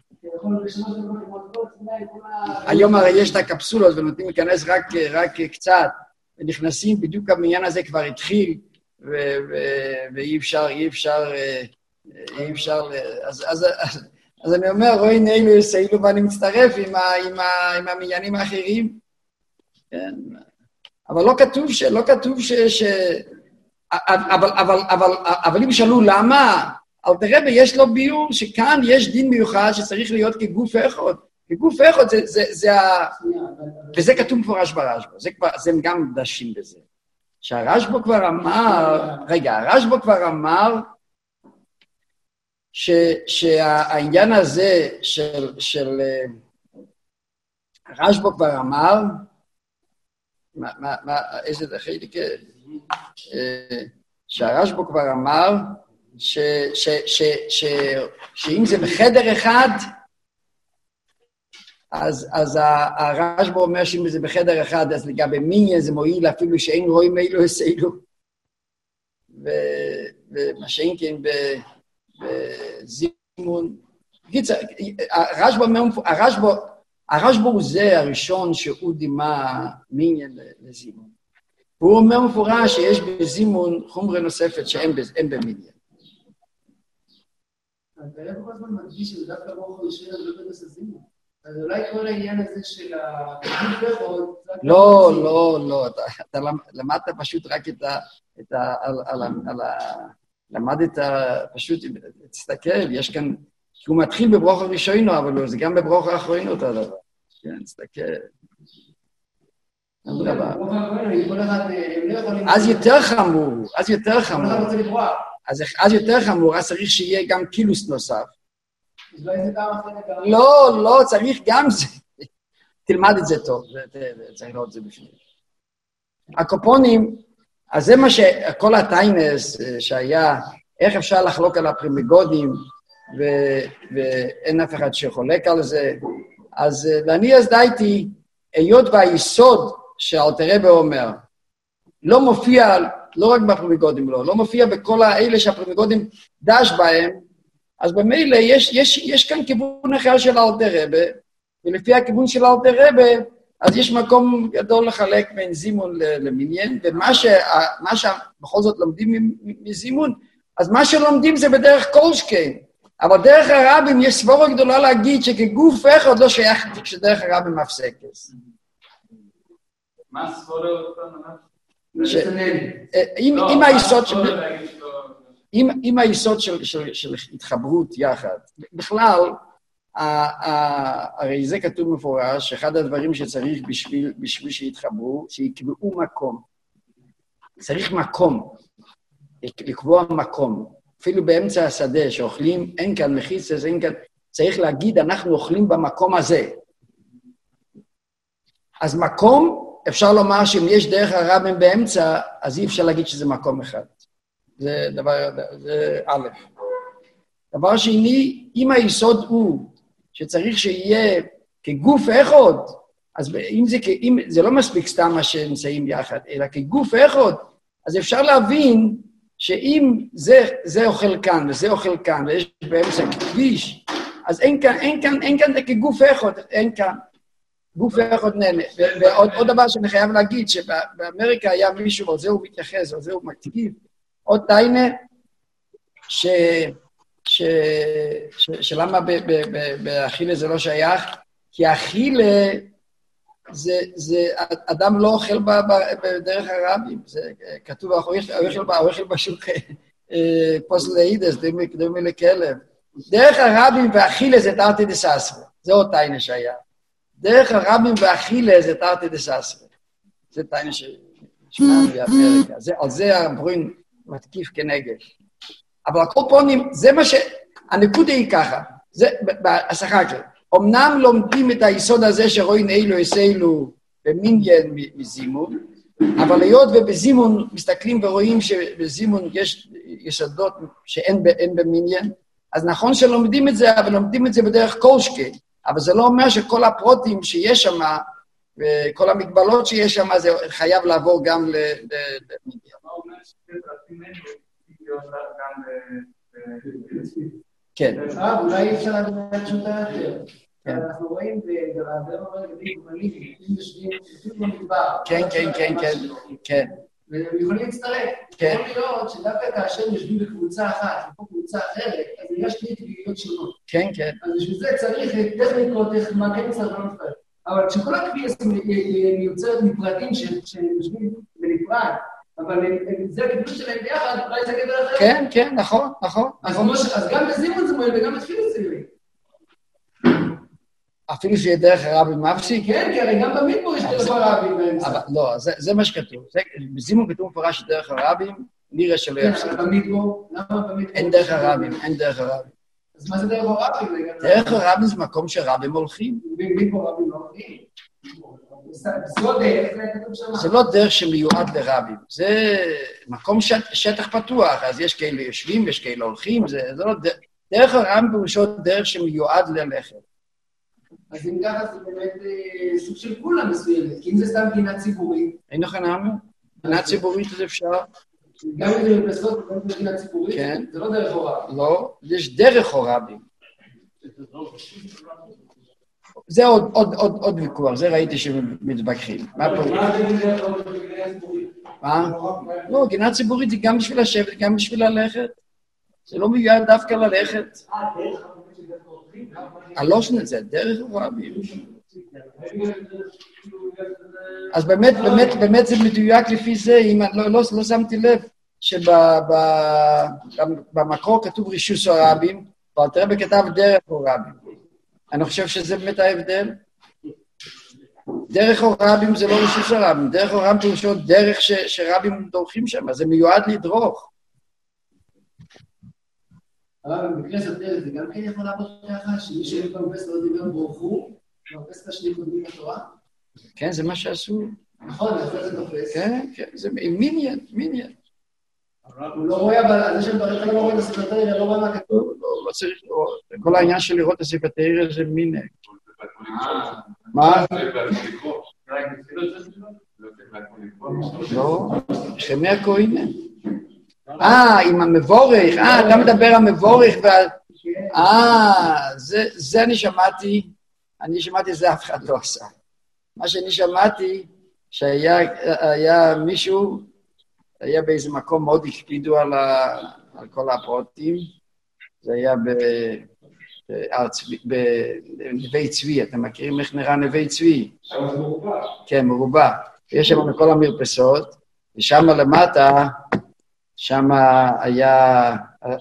היום הרי יש את הקפסולות ונותנים להיכנס רק, רק קצת, ונכנסים, בדיוק המניין הזה כבר התחיל, ו- ו- ואי אפשר, אי אפשר, אי אפשר, אז, אז, אז, אז אני אומר, רואי נאילו יסאילו, ואני מצטרף עם, ה, עם, ה, עם המניינים האחרים. כן. אבל לא כתוב ש... לא כתוב ש... ש... אבל, אבל, אבל, אבל אם שאלו למה, אל תראה, יש לו ביור שכאן יש דין מיוחד שצריך להיות כגוף אחד. כגוף אחד זה, זה, זה ה... וזה כתוב מפורש ברשב"א, זה כבר, זה גם דשים בזה. שהרשב"א כבר אמר, רגע, הרשב"א כבר אמר ש, שהעניין הזה של, של, הרשב"א כבר אמר, מה, מה, מה, איזה דחי לי כן? שהרשב"א כבר אמר ש, ש, ש, ש, שאם זה בחדר אחד, אז, אז הרשב"א אומר שאם זה בחדר אחד, אז לגבי מיניה זה מועיל, אפילו שאין רואים אילו יסאילו. ומה שאין כן בזימון. הרשב"א, הרשב"א, הרשב"א הוא זה הראשון שהוא דימה מיניה לזימון. הוא אומר מפורש שיש בזימון חומרה נוספת שאין במיניה.
אז בעצם כל הזמן מדגיש שזה דווקא רוח הראשון לא בנושא זימון. אז אולי כל העניין הזה של הגוף...
לא, לא, לא, אתה למדת פשוט רק את ה... למדת פשוט, תסתכל, יש כאן... הוא מתחיל בברוך הראשונו, אבל זה גם בברוך האחרונו אותו הדבר. כן, תסתכל. אז יותר חמור, אז יותר חמור. אז יותר חמור, אז צריך שיהיה גם קילוס נוסף. לא, לא, צריך גם זה. תלמד את זה טוב, צריך לראות את זה בפנים. הקופונים, אז זה מה שכל הטיינס שהיה, איך אפשר לחלוק על הפרימיגודים, ואין אף אחד שחולק על זה. אז אני אז דייתי, היות והיסוד שאלתר רבי אומר, לא מופיע, לא רק בפרימיגודים, לא, לא מופיע בכל האלה שהפרימיגודים דש בהם, אז במילא יש, יש, יש כאן כיוון אחר של אלתר רבי, ולפי הכיוון של אלתר רבי, אז יש מקום גדול לחלק בין זימון למניין, ומה ש, מה שבכל זאת לומדים מזימון, אז מה שלומדים זה בדרך קולשקיין, אבל דרך הרבים יש סבורה גדולה להגיד שכגוף אחד לא שייך שדרך הרבים מפסקס.
מה סבורה אותה?
אם היסוד של... עם היסוד של, של, של התחברות יחד, בכלל, הרי זה כתוב מפורש, שאחד הדברים שצריך בשביל, בשביל שיתחברו, שיקבעו מקום. צריך מקום, לקבוע מקום. אפילו באמצע השדה שאוכלים, אין כאן מחיצה, אין כאן, צריך להגיד, אנחנו אוכלים במקום הזה. אז מקום, אפשר לומר שאם יש דרך הרבים באמצע, אז אי אפשר להגיד שזה מקום אחד. זה דבר, זה א'. דבר שני, אם היסוד הוא שצריך שיהיה כגוף אחד, אז אם זה, אם, זה לא מספיק סתם מה שנמצאים יחד, אלא כגוף אחד, אז אפשר להבין שאם זה, זה אוכל כאן וזה אוכל כאן, ויש באמצע כביש, אז אין כאן, אין כאן, אין כאן כגוף אחד, אין כאן. גוף אחד נהנה. ועוד עוד דבר שאני חייב להגיד, שבאמריקה היה מישהו, על זה הוא מתייחס, על זה הוא מתקיף, עוד טיינה, ש, ש, ש, שלמה באכילה זה לא שייך, כי האכילה זה, זה, אדם לא אוכל בדרך הרבים, זה כתוב, האוכל בשוק פוסלאידס, דמי לכלב. דרך הרבים והאכילה זה תרתי דססרה, זה עוד טיינה שהיה. דרך הרבים והאכילה זה תרתי דססרה. זה טיינה ששמענו באמריקה, על זה הברוין מתקיף כנגד. אבל הקופונים, זה מה ש... הנקודה היא ככה, זה, השחקה, אמנם לומדים את היסוד הזה שרואים אילו יסאילו במניין מזימון, אבל היות ובזימון מסתכלים ורואים שבזימון יש יסודות שאין במניין, אז נכון שלומדים את זה, אבל לומדים את זה בדרך קולשקי, אבל זה לא אומר שכל הפרוטים שיש שם, וכל המגבלות שיש שם, זה חייב לעבור גם למניין. כן.
אולי אפשר לדעת שוטה יותר. אנחנו רואים ברעבר אומר לגבי גמלים, אם יושבים במדבר.
כן, כן, כן, כן, כן.
והם יכולים להצטרף.
כן.
יכול להיות שדווקא כאשר יושבים בקבוצה אחת, או קבוצה אחרת, אז יש שתי טבעיות שונות.
כן, כן.
אז בשביל זה צריך טכניקות, איך מה כן צריך לא נפרד. אבל כשכל הקביעה מיוצרת מפרטים שיושבים בנפרד, אבל זה הקידוש שלהם ביחד, אולי זה גדר אחרת.
כן, כן, נכון, נכון.
אז גם בזימון זה מועיל וגם בתפילין זה מועיל.
אפילו שיהיה דרך הרבי מפסיק?
כן, כי הרי גם במדבר יש דרך הרבים באמצע.
לא, זה מה שכתוב. בזימון כתוב מפורש שדרך הרבים, נראה שלא יפסיק.
כן, אבל במדבר, למה במדבר?
אין דרך הרבים, אין דרך הרבים.
אז מה זה דרך הרבים?
דרך הרבים זה מקום שרבים הולכים.
במדבר רבים לא הולכים. זו דרך, זה כתוב שם.
זה לא דרך שמיועד לרבים, זה מקום שטח פתוח, אז יש כאלה יושבים, יש כאלה הולכים, זה לא דרך. דרך הרבים פירושו דרך שמיועד ללכת.
אז אם ככה זה באמת סוג של כולה מסוימת, כי אם זה סתם גינה ציבורית.
אין לך נאמר? גינה ציבורית זה אפשר?
גם אם זה מפסות, גם אם זה גינה ציבורית, זה לא דרך הורבים.
לא, יש דרך הורבים. זה עוד ויכוח, זה ראיתי שמתווכחים. מה פה? מה? לא, גינה ציבורית היא גם בשביל לשבת, גם בשביל ללכת. זה לא מיועד דווקא ללכת. הלושן את זה, דרך הורבים. אז באמת, באמת, באמת זה מדויק לפי זה, אם לא, לא, לא שמתי לב שבמקור כתוב רישוס הורבים, אבל תראה בכתב דרך הורבים. אני חושב שזה באמת ההבדל. דרך הורבים זה לא רישוס הורבים, דרך הורבים פירושו דרך ש, שרבים דורכים שם, אז זה מיועד לדרוך.
אבל במקרה של דרך זה גם כן יכול לעבוד ככה, שמי שאין באופס לא דיבר ברוכו, באופס השני קודמים בתורה?
כן, זה מה שעשו.
נכון, זה זה תופס.
כן, כן, זה מיניאן, מיניאן.
הוא לא רואה, אבל זה שבדרך כלל לא רואה את הספר תראה, לא רואה מה כתוב.
לא צריך לראות. כל העניין של לראות את הספר תראה זה מינק. מה? לא, שמי הכהנה. אה, עם המבורך, אה, אתה מדבר על המבורך, אה, זה אני שמעתי, אני שמעתי זה אף אחד לא עשה. מה שאני שמעתי, שהיה מישהו, היה באיזה מקום מאוד הקפידו על כל הפרוטים, זה היה בנווה צבי, אתם מכירים איך נראה נווה צבי? כן, מרובע. יש שם כל המרפסות, ושם למטה, שם היה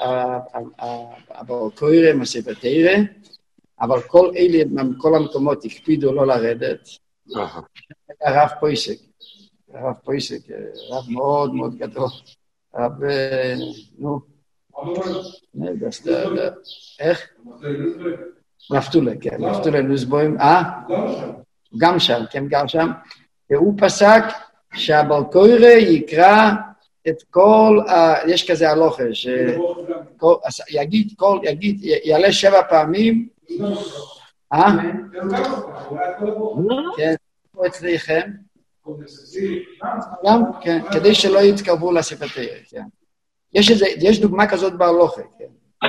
הבורקוירם, הספר תראה, אבל כל אלה, כל המקומות הקפידו לא לרדת. הרב פויסק, הרב פויסק, רב מאוד מאוד גדול. רב, נו, איך? נפתולה, כן, נפתולה נוסבוים, אה? גם שם, כן, גם שם. והוא פסק שהבורקוירה יקרא את כל, יש כזה הלוכה, שיגיד, כל, יגיד, יעלה שבע פעמים, אה? כן, פה אצליכם. גם, כן, כדי שלא יתקרבו לספר תראה, כן. יש איזה, יש דוגמה כזאת בהלוכה, כן.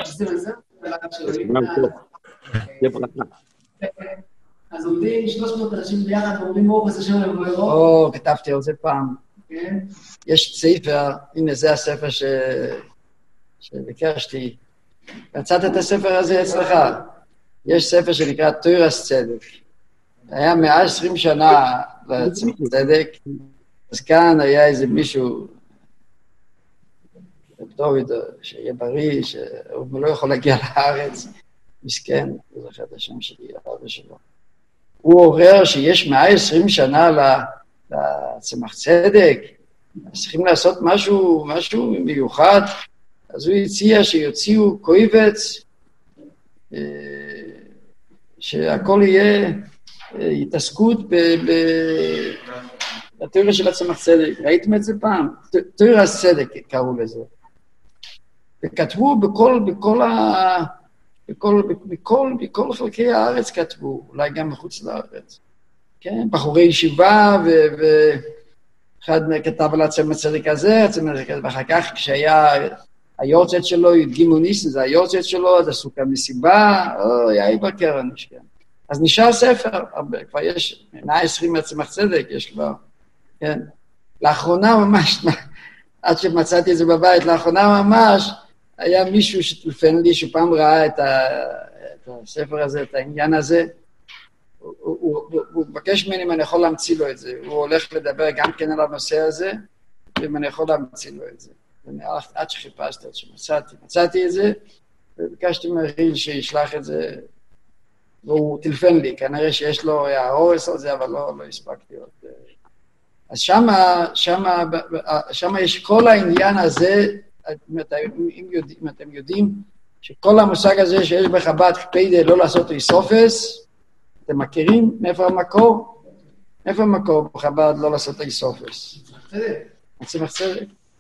אז עומדים שלוש מאות אנשים ביחד, ואומרים מור וזה שם לבוירו.
או, כתבתי על זה פעם. יש ספר, הנה זה הספר שביקשתי. מצאת את הספר הזה אצלך. יש ספר שנקרא תוירס צדק. היה מאה ועשרים שנה לצמח צדק, אז כאן היה איזה מישהו, דוד, שיהיה בריא, שהוא לא יכול להגיע לארץ, מסכן, הוא זוכר את השם שלי, הרבה שלו. הוא עורר שיש מאה ועשרים שנה לצמח צדק, צריכים לעשות משהו, משהו מיוחד, אז הוא הציע שיוציאו קויבץ, שהכל יהיה התעסקות בתיאוריה של הצמח צדק. ראיתם את זה פעם? תיאוריה צדק קראו לזה. וכתבו בכל, בכל ה... בכל, בכל, בכל חלקי הארץ כתבו, אולי גם מחוץ לארץ. כן? בחורי ישיבה, ואחד כתב על הצמח צדק הזה, הצמח צדק הזה, ואחר כך כשהיה היורצת שלו, ידגימו ניסן, זה היורצת שלו, אז עשו כאן מסיבה, או, יאי בקרן, כן. אז נשאר ספר, הרבה, כבר יש מאה ועשרים מהצמח צדק, יש כבר, כן. לאחרונה ממש, עד שמצאתי את זה בבית, לאחרונה ממש, היה מישהו שטלפן לי, שפעם ראה את, ה, את הספר הזה, את העניין הזה, הוא, הוא, הוא, הוא מבקש ממני אם אני יכול להמציא לו את זה, הוא הולך לדבר גם כן על הנושא הזה, ואם אני יכול להמציא לו את זה. עד שחיפשתי, עד שמצאתי, מצאתי את זה, וביקשתי מהריל שישלח את זה, והוא טלפן לי, כנראה שיש לו העורס על זה, אבל לא, לא הספקתי עוד. אז שמה, שמה, שמה יש כל העניין הזה, אם אתם, אם אתם יודעים, שכל המושג הזה שיש בחב"ד קפידה לא לעשות איסופס, אתם מכירים מאיפה המקור? מאיפה המקור בחב"ד לא לעשות איסופס? צמח צדק.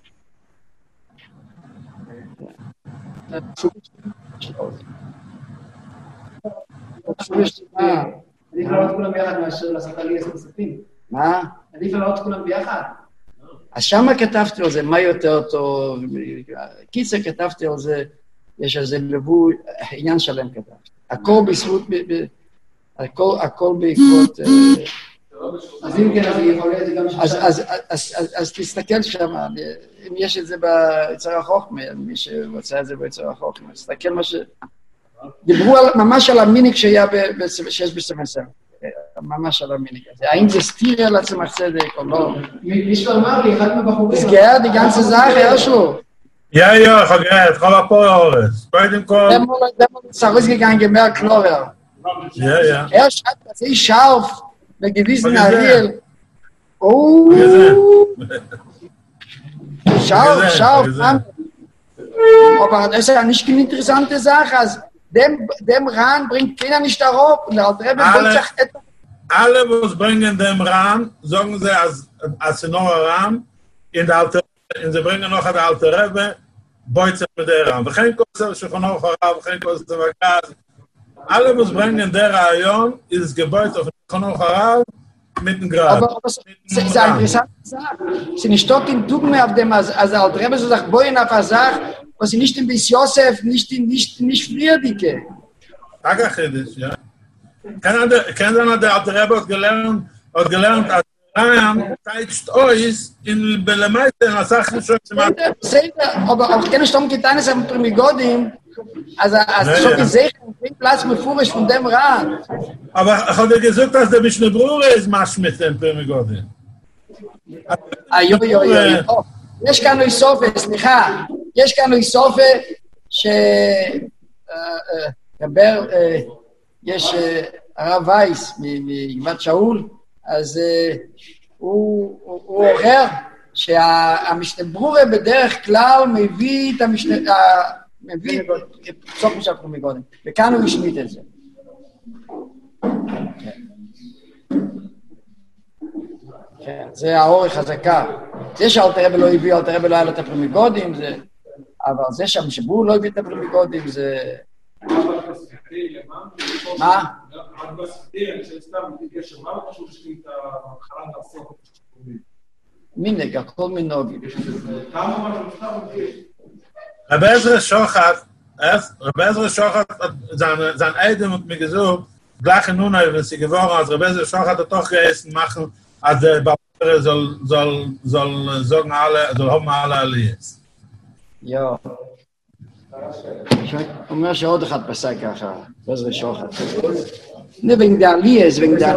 עדיף לעלות כולם ביחד מאשר לעשות עלייה נוספים.
מה?
עדיף לעלות כולם ביחד.
אז שמה כתבתי על זה, מה יותר טוב, קיצר כתבתי על זה, יש על זה לבוי, עניין שלם כתבתי. הכל בזכות, הכל בעקבות...
אז אם כן, אז יכול להיות גם
ששם. אז תסתכל שם, אם יש את זה ביצר החוכמה, מי שרוצה את זה ביצר החוכמה, תסתכל מה ש... דיברו ממש על המיניק שיש בספר ספר. ממש על המיניק הזה. האם זה סתיר על הצמח צדק או לא?
מישהו אמר לי, אחד מבחורים...
זה גאה, די ganze Sache, Herschel.
Ja, ja, ich habe gehört, ich habe ein paar Jahre. Bei dem Kohl...
Der ist rausgegangen, mehr klarer.
Ja, ja.
Er schreibt, dass ich scharf, bei gewissen Ariel. Oh! Scharf, scharf, aber das ist ja nicht eine interessante Sache. Also, dem, dem Rahn bringt keiner nicht darauf. Und der Alte Rebbe bringt sich etwas.
Alle, was bringen dem Rahn, sagen sie, als, als sie noch ein Rahn, in der Alte Rebbe, und sie bringen noch der Alte Rebbe, beut sich mit der Rahn. Wir können kurz, schon noch herab, wir können kurz, alle, was bringen der Rayon, ist das Gebäude auf den noch herab, mit dem Grab.
Aber das ist eine interessante Sache. Sie nicht dort in Tugend mehr auf dem, als der Alte Rebbe so sagt, boi in der Versach, was sie nicht in Bis Yosef, nicht in nicht nicht Friedike.
Tagachidisch, ja. Kennen Sie, der Alte Rebbe hat gelernt, hat gelernt, als Ryan teitscht euch in Belemeite, in der Sache schon zu machen.
Aber auch keine Sturm getan ist am Primigodim, also als schon gesehen, ein Platz mit Furisch von dem Rad.
Aber ich habe gesagt, dass der Mischne Brure ist, mach mit dem Primigodim.
Ah, jo, jo, jo. יש כאן איסופה, סליחה, יש כאן איסופה שדבר, יש הרב וייס מגבעת שאול, אז הוא אומר שהמשנה ברורה בדרך כלל מביא את המשנה, מביא את סוף משפחנו מגודם, וכאן הוא השמיט את זה. כן, זה האורך חזקה. זה שאלתר רבי לא הביא, אלתר רבי לא היה לו את הפרימיגודים, זה... אבל זה שהמשבור לא הביא את הפרימיגודים, זה... מה? מינג, הכל מנוגים.
רבי עזרא שוחט, רבי עזרא שוחט, sein Eidem hat mir gesagt, gleich in Nunai, wenn sie geworden, als Rebe Ezra Shochat hat doch gegessen machen, als der Babere soll, soll, soll sagen alle, soll haben alle Aliyas.
Ja. Ich אומר שעוד אחד פסק ככה, Rebe Ezra Shochat. Ne, wegen der Aliyas, wegen der...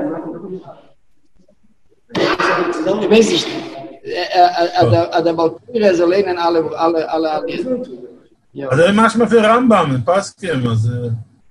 Ich weiß nicht, der Balkure soll lehnen alle Aliyas.
Also, ich mach mal für Rambam, in Paskim, also...